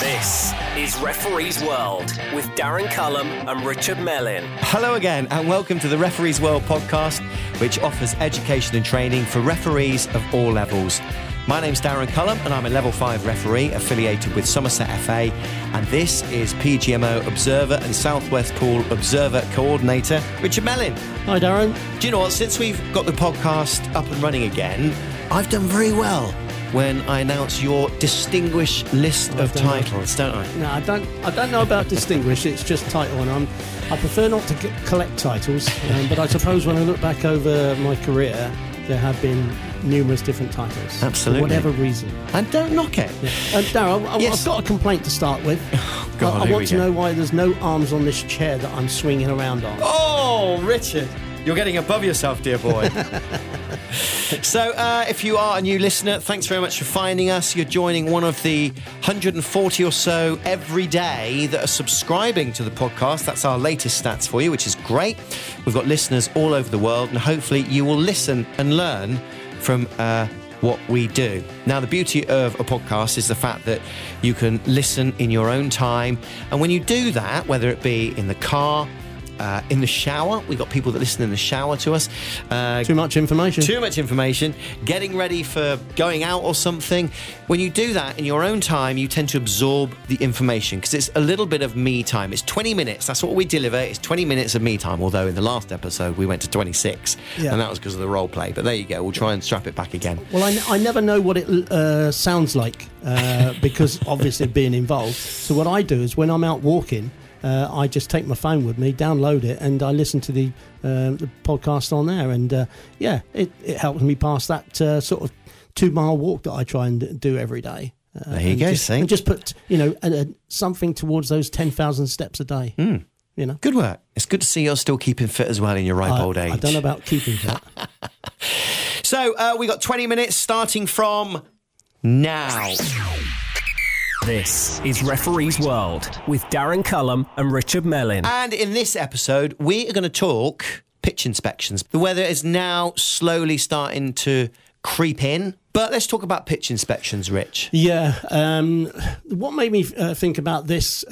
This is Referee's World with Darren Cullum and Richard Mellin. Hello again and welcome to the Referee's World podcast, which offers education and training for referees of all levels. My name's Darren Cullum and I'm a Level 5 referee affiliated with Somerset FA, and this is PGMO Observer and Southwest Pool Observer Coordinator Richard Mellin. Hi Darren. Do you know what, since we've got the podcast up and running again, I've done very well when I announce your distinguished list of titles, don't I? No, I don't know about distinguished. It's just title, and I prefer not to collect titles. But I suppose when I look back over my career, there have been numerous different titles. Absolutely. For whatever reason. And don't knock it. Yeah. Darryl, I've got a complaint to start with. Oh, God, I want to know why there's no arms on this chair that I'm swinging around on. Oh, Richard, you're getting above yourself, dear boy. So, if you are a new listener, thanks very much for finding us. You're joining one of the 140 or so every day that are subscribing to the podcast. That's our latest stats for you, which is great. We've got listeners all over the world, and hopefully you will listen and learn from what we do. Now, the beauty of a podcast is the fact that you can listen in your own time. And when you do that, whether it be in the car, in the shower, we've got people that listen in the shower to us. Too much information. Too much information. Getting ready for going out or something. When you do that in your own time, you tend to absorb the information because it's a little bit of me time. It's 20 minutes. That's what we deliver. It's 20 minutes of me time, although in the last episode we went to 26. Yeah. And that was because of the role play. But there you go. We'll try and strap it back again. Well, I never know what it sounds like because obviously being involved. So what I do is when I'm out walking, I just take my phone with me, download it, and I listen to the podcast on there. And it helps me pass that sort of 2-mile walk that I try and do every day. There you go. And just put something towards those 10,000 steps a day. You know, good work. It's good to see you're still keeping fit as well in your ripe old age. I don't know about keeping fit. So we got 20 minutes starting from now. This is Referee's World with Darren Cullum and Richard Mellin. And in this episode, we are going to talk pitch inspections. The weather is now slowly starting to creep in. But let's talk about pitch inspections, Rich. Yeah. What made me think about this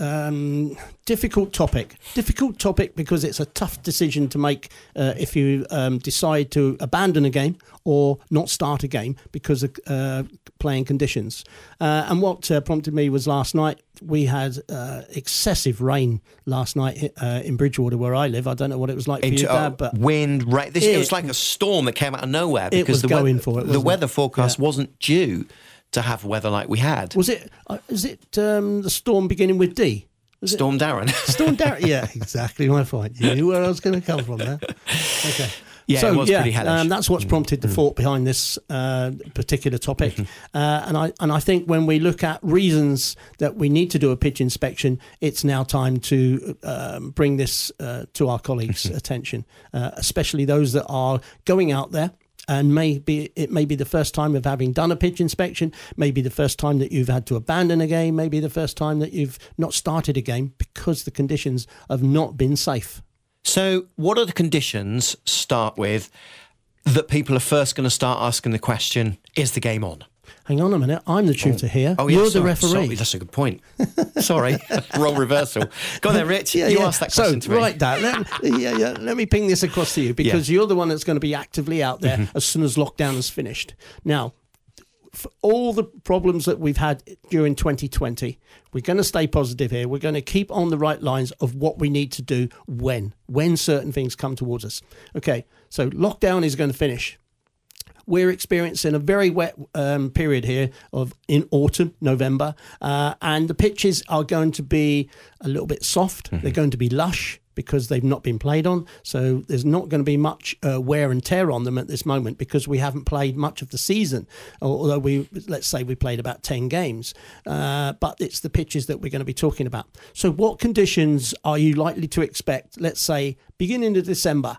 difficult topic? Difficult topic because it's a tough decision to make if you decide to abandon a game or not start a game because of playing conditions. And what prompted me was last night. We had excessive rain last night in Bridgewater, where I live. I don't know what it was like for you, Dad, but wind, rain. It was like a storm that came out of nowhere because the weather forecast wasn't due to have weather like we had. Was it? Is it the storm beginning with D? Storm Darren. Storm Darren. Yeah, exactly my point. You knew where I was going to come from there. Okay. Yeah, so, it was pretty hellish. That's what's prompted the thought behind this particular topic. And I think when we look at reasons that we need to do a pitch inspection, it's now time to bring this to our colleagues' attention, especially those that are going out there. And it may be the first time of having done a pitch inspection, maybe the first time that you've had to abandon a game, maybe the first time that you've not started a game because the conditions have not been safe. So what are the conditions, start with, that people are first going to start asking the question, is the game on? Hang on a minute, I'm the tutor here. Oh, yeah, You're the referee. Sorry, that's a good point. Sorry, role reversal. Go on then, Rich. You asked that question to me. Right, Dad, let me ping this across to you because you're the one that's going to be actively out there as soon as lockdown is finished. Now, for all the problems that we've had during 2020, we're going to stay positive here. We're going to keep on the right lines of what we need to do when certain things come towards us. Okay, so lockdown is going to finish. We're experiencing a very wet period here in autumn, November, and the pitches are going to be a little bit soft. They're going to be lush because they've not been played on. So there's not going to be much wear and tear on them at this moment because we haven't played much of the season, although let's say we played about 10 games. But it's the pitches that we're going to be talking about. So what conditions are you likely to expect, let's say, beginning of December?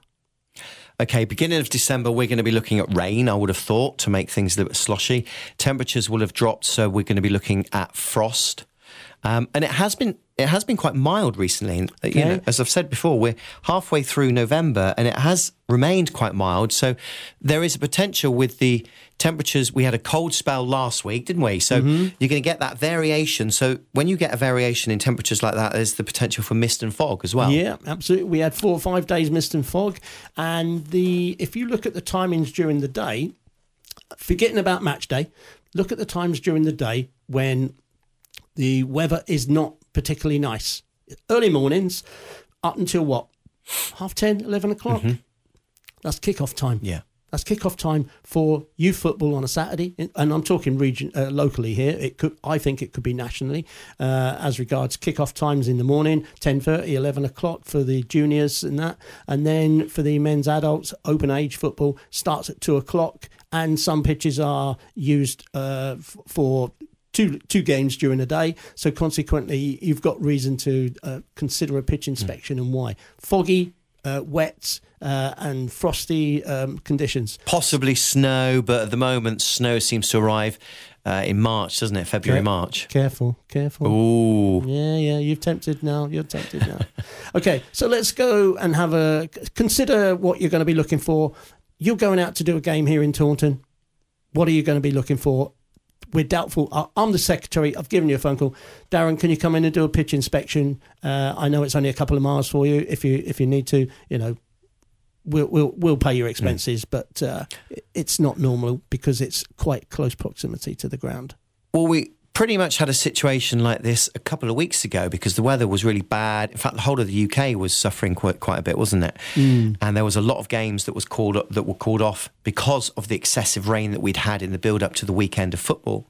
Okay, beginning of December, we're going to be looking at rain, I would have thought, to make things a little bit sloshy. Temperatures will have dropped, so we're going to be looking at frost. and it has been quite mild recently. And, you know, as I've said before, we're halfway through November, and it has remained quite mild. So there is a potential with the temperatures. We had a cold spell last week, didn't we? So you're going to get that variation. So when you get a variation in temperatures like that, there's the potential for mist and fog as well. Yeah, absolutely. We had 4 or 5 days mist and fog, and if you look at the timings during the day, forgetting about match day, look at the times during the day when the weather is not particularly nice. Early mornings up until what? 10:30, 11 o'clock? That's kick-off time. Yeah. That's kick-off time for youth football on a Saturday. And I'm talking locally here. I think it could be nationally as regards kick-off times in the morning, 10:30, 11 o'clock for the juniors and that. And then for the men's adults, open age football starts at 2 o'clock. And some pitches are used for two games during the day. So consequently, you've got reason to consider a pitch inspection and why. Foggy, wet and frosty conditions. Possibly snow, but at the moment, snow seems to arrive in March, doesn't it? February, March. Careful. Ooh. Yeah, you're tempted now. Okay, so let's go and consider what you're going to be looking for. You're going out to do a game here in Taunton. What are you going to be looking for? We're doubtful. I'm the secretary. I've given you a phone call. Darren, can you come in and do a pitch inspection? I know it's only a couple of miles for you. If you need to, you know, we'll pay your expenses, but it's not normal because it's quite close proximity to the ground. Well, we pretty much had a situation like this a couple of weeks ago because the weather was really bad. In fact, the whole of the UK was suffering quite a bit, wasn't it? And there was a lot of games that were called off because of the excessive rain that we'd had in the build-up to the weekend of football.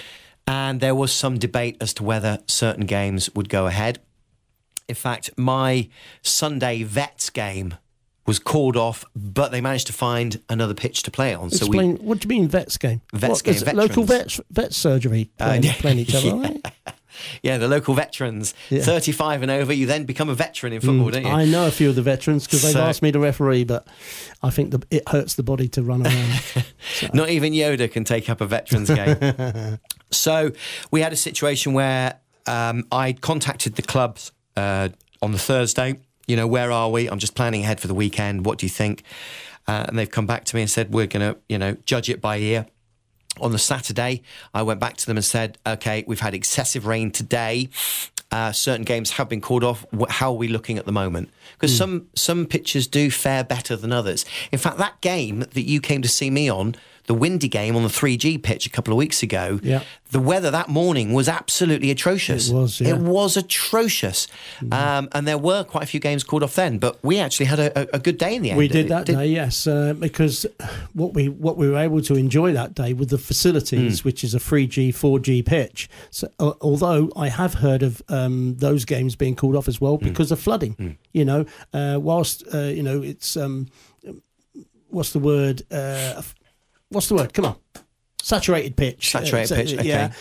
And there was some debate as to whether certain games would go ahead. In fact, my Sunday Vets game was called off, but they managed to find another pitch to play on. Explain, what do you mean vets game? Vets game, veterans. Local vet surgery playing each other, right? Yeah, the local veterans. 35 and over, you then become a veteran in football, don't you? I know a few of the veterans because they've asked me to referee, but I think it hurts the body to run around. Not even Yoda can take up a veterans game. So we had a situation where I contacted the clubs on the Thursday. You know, where are we? I'm just planning ahead for the weekend. What do you think? And they've come back to me and said, we're going to, judge it by ear. On the Saturday, I went back to them and said, okay, we've had excessive rain today. Certain games have been called off. How are we looking at the moment? Because some pitches do fare better than others. In fact, that game that you came to see me on, the windy game on the 3G pitch a couple of weeks ago, the weather that morning was absolutely atrocious. It was atrocious. And there were quite a few games called off then, but we actually had a good day in the end. We did that day, yes, because what we were able to enjoy that day with the facilities, which is a 3G, 4G pitch. So, although I have heard of those games being called off as well because of flooding. You know, whilst, it's, what's the word? What's the word? Come on. Saturated pitch. Saturated pitch, okay. Yeah,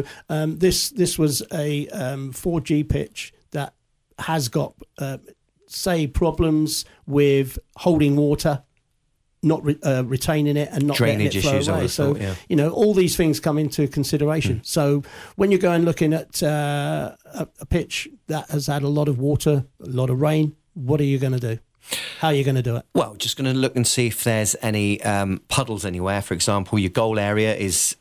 this was a 4G pitch that has got, problems with holding water, not retaining it and not drainage letting it flow away. So, all these things come into consideration. So when you're going looking at a pitch that has had a lot of water, a lot of rain, what are you going to do? How are you going to do it? Well, just going to look and see if there's any puddles anywhere. For example, your goal area is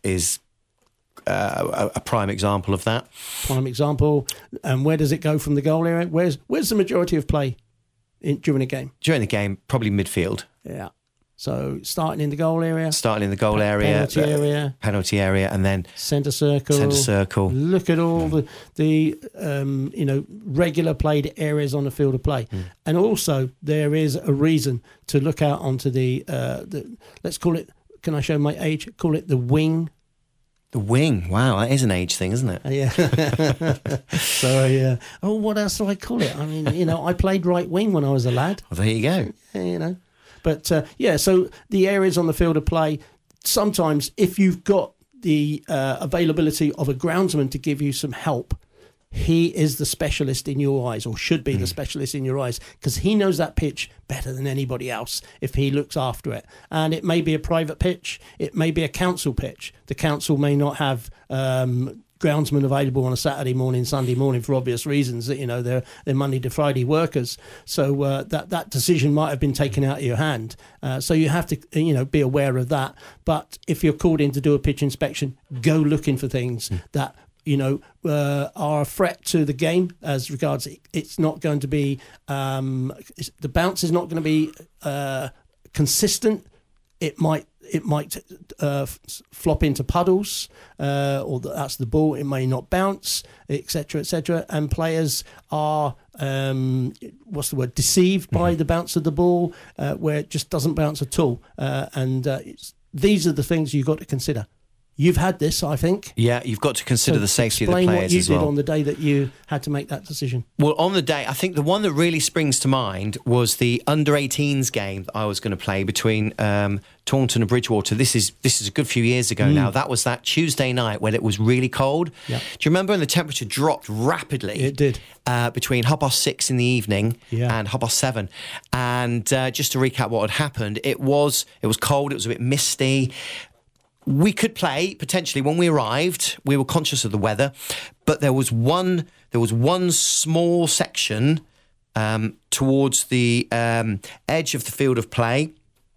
a prime example of that. Prime example. And where does it go from the goal area? Where's the majority of play during a game? During the game, probably midfield. Yeah. So starting in the goal area. Penalty area, and then centre circle. Look at all the regular played areas on the field of play, and also there is a reason to look out onto the let's call it. Can I show my age? Call it the wing. The wing. Wow, that is an age thing, isn't it? Yeah. So yeah. Oh, what else do I call it? I mean, I played right wing when I was a lad. Well, there you go. But, so the areas on the field of play, sometimes if you've got the availability of a groundsman to give you some help, he is the specialist in your eyes, or should be the specialist in your eyes, because he knows that pitch better than anybody else if he looks after it. And it may be a private pitch, it may be a council pitch. The council may not have groundsman available on a Saturday morning, Sunday morning for obvious reasons. That they're Monday to Friday workers, so that decision might have been taken out of your hand. So you have to be aware of that. But if you're called in to do a pitch inspection, go looking for things that are a threat to the game as regards it's not going to be the bounce is not going to be consistent. It might flop into puddles, or that's the ball. It may not bounce, etc., etc. And players are deceived by the bounce of the ball, where it just doesn't bounce at all. These are the things you've got to consider. You've had this, I think. Yeah, you've got to consider the safety of the players as well. Explain what you did on the day that you had to make that decision. Well, on the day, I think the one that really springs to mind was the under-18s game that I was going to play between Taunton and Bridgewater. This is a good few years ago now. That was that Tuesday night when it was really cold. Yep. Do you remember when the temperature dropped rapidly? It did. Between 6:30 in the evening and 7:30. And just to recap what had happened, it was cold, it was a bit misty. We could play potentially when we arrived. We were conscious of the weather, but there was one small section towards the edge of the field of play,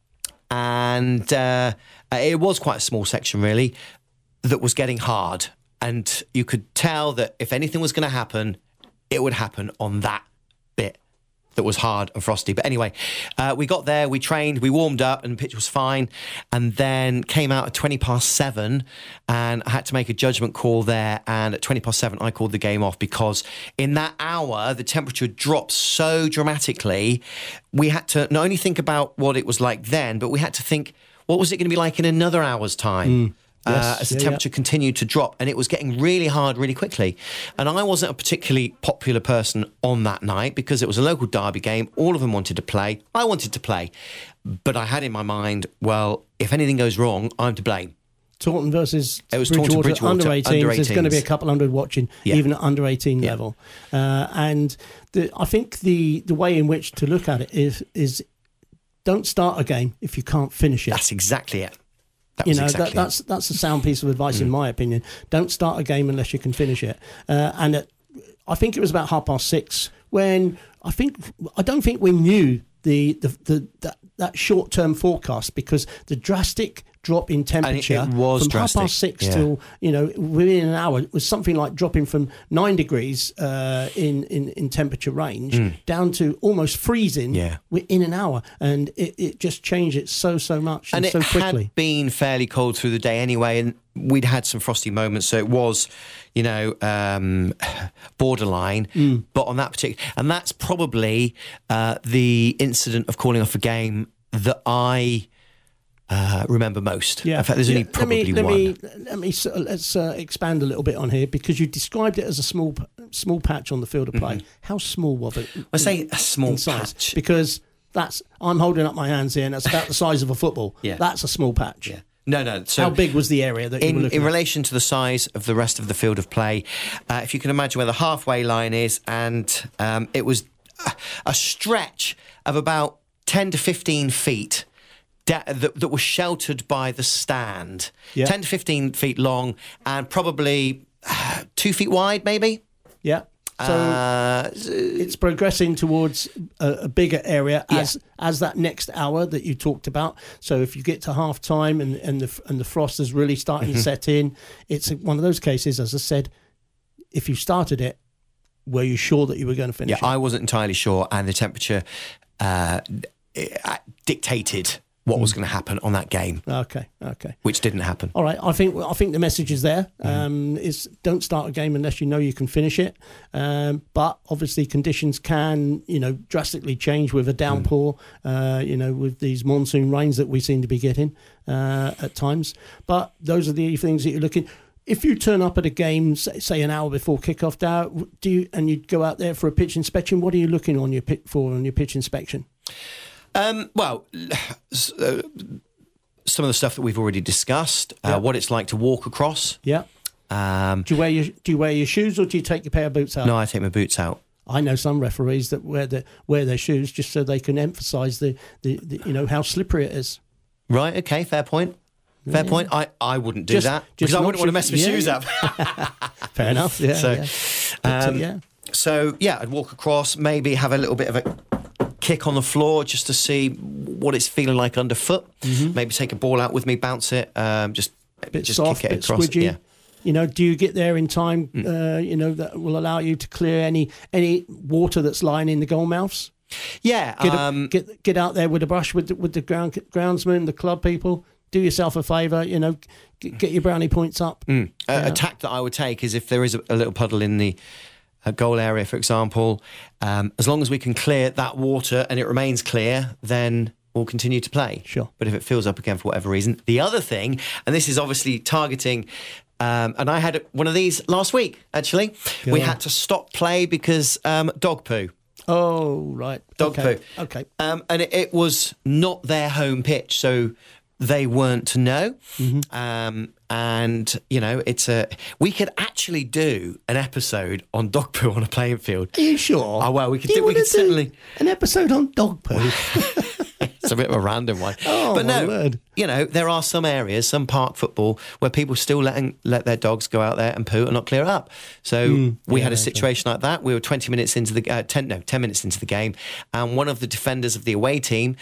and it was quite a small section really that was getting hard, and you could tell that if anything was going to happen, it would happen on that bit that was hard and frosty. But anyway, we got there, we trained, we warmed up, and the pitch was fine. And then came out at 7:20, and I had to make a judgment call there. And at 7:20, I called the game off because in that hour, the temperature dropped so dramatically. We had to not only think about what it was like then, but we had to think, what was it going to be like in another hour's time? As the temperature continued to drop, and it was getting really hard really quickly. And I wasn't a particularly popular person on that night because it was a local derby game. All of them wanted to play. I wanted to play. But I had in my mind, well, if anything goes wrong, I'm to blame. Taunton versus Bridgewater under 18s. There's going to be a couple hundred watching, even at under 18 level. And I think the way in which to look at it is don't start a game if you can't finish it. That's exactly it. That's a sound piece of advice in my opinion. Don't start a game unless you can finish it. I think it was about 6:30 when I don't think we knew that short-term forecast, because the drastic drop in temperature and it was from drastic. 6:30 till within an hour was something like dropping from 9 degrees in temperature range down to almost freezing in an hour, and it just changed it so much and so quickly. It had been fairly cold through the day anyway, and we'd had some frosty moments, so it was borderline. But on that particular, and that's probably the incident of calling off a game that I remember most. In fact, there's only probably one. Let's expand a little bit on here, because you described it as a small patch on the field of play. How small was it? I say a small patch because I'm holding up my hands here, and that's about the size of a football. That's a small patch. No. So how big was the area that you were looking in at? relation to the size of the rest of the field of play? If you can imagine where the halfway line is, and it was a stretch of about 10 to 15 feet. That was sheltered by the stand. 10 to 15 feet long and probably 2 feet wide, maybe. So it's progressing towards a bigger area as that next hour that you talked about. So if you get to half time and the frost is really starting to set in, it's one of those cases, as I said, if you started it, were you sure that you were going to finish it? I wasn't entirely sure, and the temperature dictated what was going to happen on that game. Okay. Which didn't happen. All right. I think the message is there. Is don't start a game unless you know you can finish it. But obviously conditions can, drastically change with a downpour, with these monsoon rains that we seem to be getting at times. But those are the things that you're looking. If you turn up at a game, say an hour before kickoff, and you go out there for a pitch inspection, what are you looking on your pitch inspection? Well, some of the stuff that we've already discussed, what it's like to walk across. Yeah. Do you wear your shoes, or do you take your pair of boots out? No, I take my boots out. I know some referees that wear their shoes just so they can emphasise the how slippery it is. Right. Okay. Fair point. Fair point. I wouldn't do that because I wouldn't want to mess my shoes up. Fair enough. Yeah. So, I'd walk across, maybe have a little bit of a kick on the floor just to see what it's feeling like underfoot. Mm-hmm. Maybe take a ball out with me, bounce it, just soft, kick it across. Squidgy. Yeah. You know, do you get there in time? That will allow you to clear any water that's lying in the goal mouths. Yeah. Get out there with a brush with the groundsman, the club people. Do yourself a favour, get your brownie points up. A tack that I would take is if there is a little puddle in the goal area, for example, as long as we can clear that water and it remains clear, then we'll continue to play. Sure. But if it fills up again for whatever reason, the other thing, and this is obviously targeting, and I had one of these last week, actually. We had to stop play because dog poo. Oh, right. Dog poo. Okay. And it was not their home pitch, so they weren't to know. Mm-hmm. And, we could actually do an episode on dog poo on a playing field. Are you sure? Oh, well, we could certainly... An episode on dog poo? It's a bit of a random one. Oh, but no, word. There are some areas, some park football, where people still let their dogs go out there and poo and not clear it up. So we had a situation like that. We were 10 minutes into the game, and one of the defenders of the away team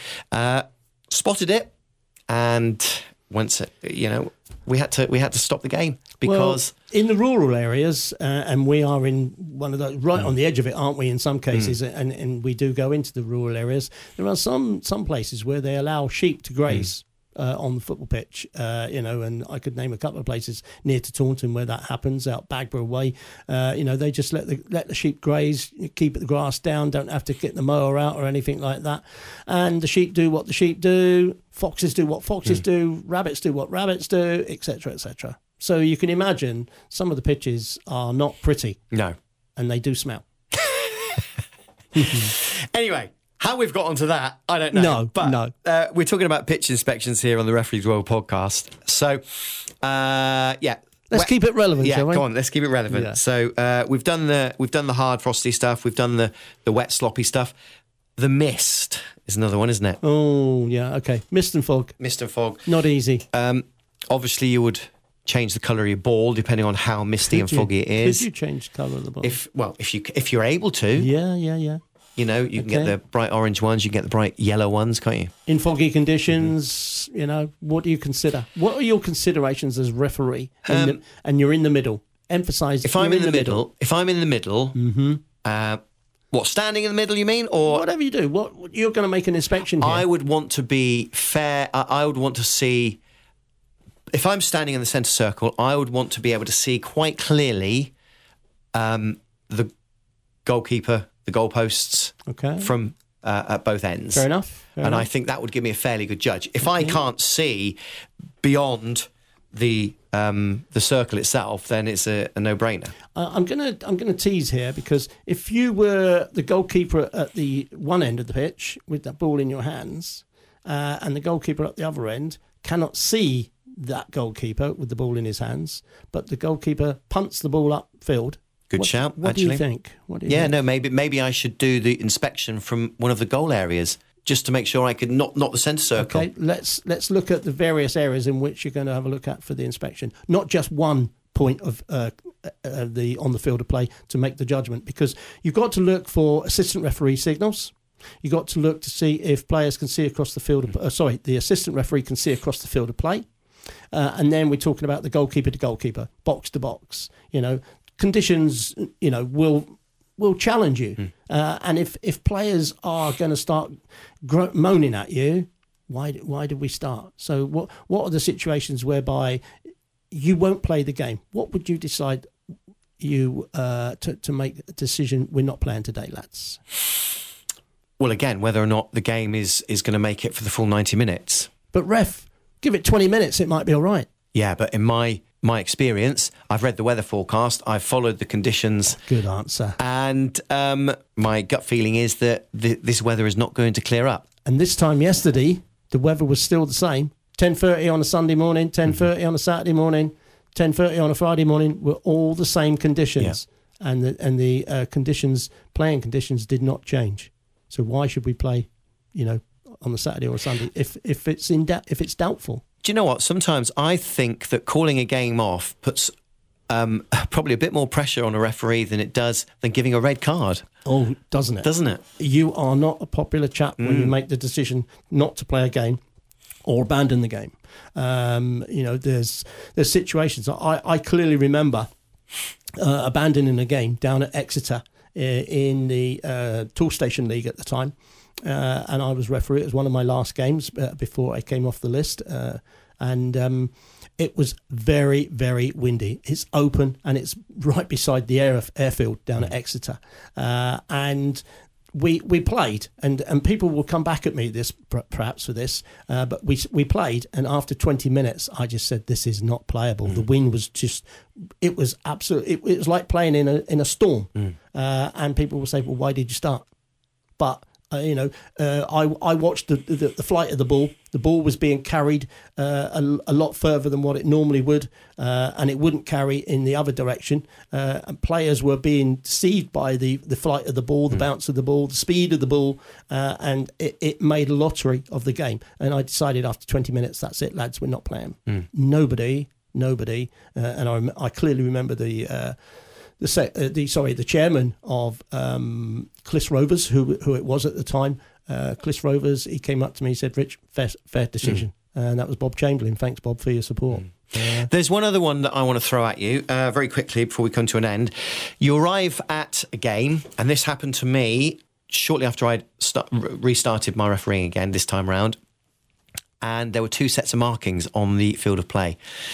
spotted it, and once we had to stop the game because in the rural areas, and we are in one of those right on the edge of it, aren't we? In some cases, and we do go into the rural areas. There are some places where they allow sheep to graze on the football pitch. And I could name a couple of places near to Taunton where that happens. Out Bagborough way, they just let the sheep graze, keep the grass down, don't have to get the mower out or anything like that. And the sheep do what the sheep do. Foxes do what foxes do. Rabbits do what rabbits do, etc., etc. So you can imagine some of the pitches are not pretty. No. And they do smell. Anyway, how we've got onto that, I don't know. No. We're talking about pitch inspections here on the Referees World podcast. So, Let's keep it relevant, shall we? Go on, let's keep it relevant. Yeah. So we've done the hard frosty stuff. We've done the wet sloppy stuff. The mist is another one, isn't it? Oh, yeah, okay. Mist and fog. Not easy. Obviously, you would change the colour of your ball depending on how misty and foggy it is. Could you change the colour of the ball? If you're able to. Yeah. You can get the bright orange ones, you can get the bright yellow ones, can't you? In foggy conditions, what do you consider? What are your considerations as referee? And you're in the middle. Emphasise. If I'm in the middle. What, standing in the middle, you mean? Or whatever you do. What you're going to make an inspection here. I would want to be fair. I would want to see. If I'm standing in the centre circle, I would want to be able to see quite clearly the goalkeeper, the goalposts from at both ends. Fair enough. I think that would give me a fairly good judge. If I can't see beyond the circle itself, then it's a no-brainer. I'm gonna tease here, because if you were the goalkeeper at the one end of the pitch with that ball in your hands, and the goalkeeper at the other end cannot see that goalkeeper with the ball in his hands, but the goalkeeper punts the ball upfield. Good shout, what actually. Do you think? No, maybe I should do the inspection from one of the goal areas just to make sure I could not the centre circle. Okay, let's look at the various areas in which you're going to have a look at for the inspection, not just one point of the on the field of play to make the judgment, because you've got to look for assistant referee signals. You've got to look to see if players can see across the field. The assistant referee can see across the field of play. And then we're talking about the goalkeeper to goalkeeper, box to box. Conditions, will challenge you. And if players are going to start moaning at you, why did we start? So what are the situations whereby you won't play the game? What would you decide to make a decision? We're not playing today, lads. Well, again, whether or not the game is going to make it for the full 90 minutes. But ref, give it 20 minutes, it might be all right. Yeah, but in my experience, I've read the weather forecast, I've followed the conditions. Good answer. And my gut feeling is that this weather is not going to clear up. And this time yesterday, the weather was still the same. 10:30 on a Sunday morning, 10:30 on a Saturday morning, 10:30 on a Friday morning were all the same conditions. Yeah. And the playing conditions did not change. So why should we play, on the Saturday or Sunday if it's doubtful? Do you know what? Sometimes I think that calling a game off puts probably a bit more pressure on a referee than it does than giving a red card. Oh, doesn't it? Doesn't it? You are not a popular chap when you make the decision not to play a game or abandon the game. There's situations. I clearly remember abandoning a game down at Exeter in the Toolstation League at the time, and I was referee. It was one of my last games before I came off the list, and it was very, very windy. It's open and it's right beside the airfield down at Exeter. And we played, and people will come back at me perhaps for this, but we played, and after 20 minutes, I just said, this is not playable. The wind was it was absolutely, it was like playing in a storm. And people will say, well, why did you start? But I watched the flight of the ball. The ball was being carried a lot further than what it normally would, and it wouldn't carry in the other direction. And players were being deceived by the flight of the ball, the bounce of the ball, the speed of the ball, and it made a lottery of the game. And I decided after 20 minutes, that's it, lads, we're not playing. Nobody, and I clearly remember the chairman of Clis Rovers, who it was at the time, Clis Rovers, he came up to me and said, Rich, fair decision. And that was Bob Chamberlain. Thanks, Bob, for your support. There's one other one that I want to throw at you very quickly before we come to an end. You arrive at a game, and this happened to me shortly after I'd restarted my refereeing again this time round, and there were 2 sets of markings on the field of play.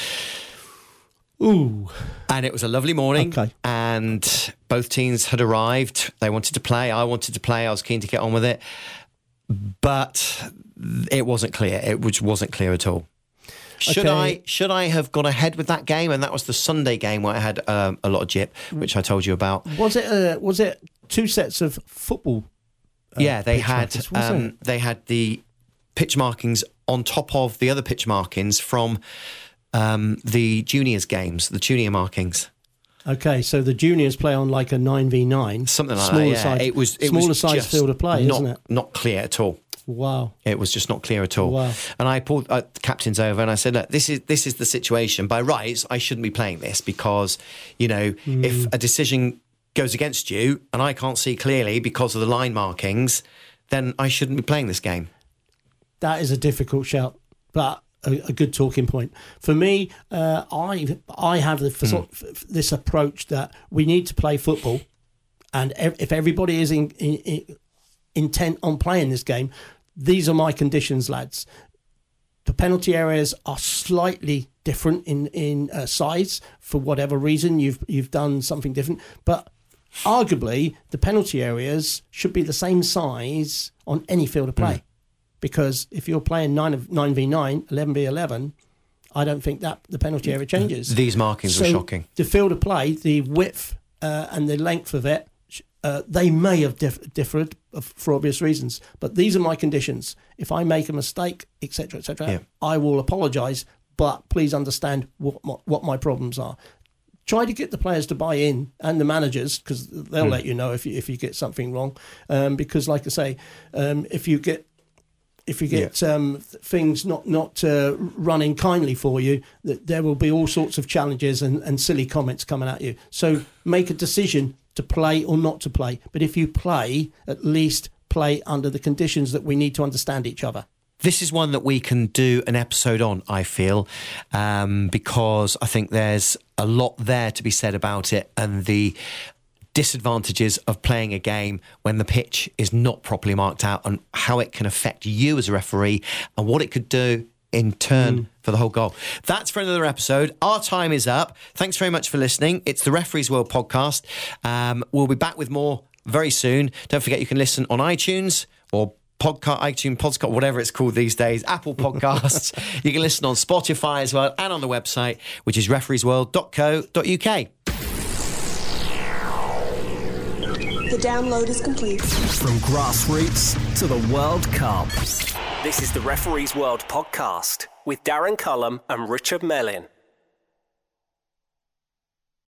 Ooh. And it was a lovely morning, and both teams had arrived. They wanted to play. I wanted to play. I was keen to get on with it. But it wasn't clear. It wasn't clear at all. Should I have gone ahead with that game? And that was the Sunday game where I had a lot of jip, which I told you about. Was it 2 sets of football? Yeah, they had the pitch markings on top of the other pitch markings from the juniors games, the junior markings. Okay, so the juniors play on like a 9v9, something like that. Yeah. It was smaller size field of play, isn't it? Not clear at all. Wow, it was just not clear at all. Wow. And I pulled the captains over and I said, look, this is the situation. By rights, I shouldn't be playing this because if a decision goes against you and I can't see clearly because of the line markings, then I shouldn't be playing this game. That is a difficult shout, but a good talking point. For me, I have this approach that we need to play football, and if everybody is intent on playing this game, these are my conditions, lads. The penalty areas are slightly different in size for whatever reason. You've done something different, but arguably the penalty areas should be the same size on any field of play. Because if you're playing 9v9, 11v11, I don't think that the penalty area changes. These markings were shocking. The field of play, the width and the length of it, they may have differed for obvious reasons. But these are my conditions. If I make a mistake, etc., I will apologise. But please understand what my problems are. Try to get the players to buy in, and the managers, because they'll let you know if you get something wrong. Because, like I say, if you get things not running kindly for you, that there will be all sorts of challenges and silly comments coming at you. So make a decision to play or not to play. But if you play, at least play under the conditions that we need to understand each other. This is one that we can do an episode on, I feel, because I think there's a lot there to be said about it and the disadvantages of playing a game when the pitch is not properly marked out and how it can affect you as a referee and what it could do in turn for the whole goal. That's for another episode. Our time is up. Thanks very much for listening. It's the Referees World podcast. We'll be back with more very soon. Don't forget you can listen on iTunes or iTunes podcast, whatever it's called these days, Apple Podcasts. You can listen on Spotify as well and on the website, which is refereesworld.co.uk. The download is complete. From grassroots to the World Cup. This is the Referees World podcast with Darren Cullum and Richard Mellin.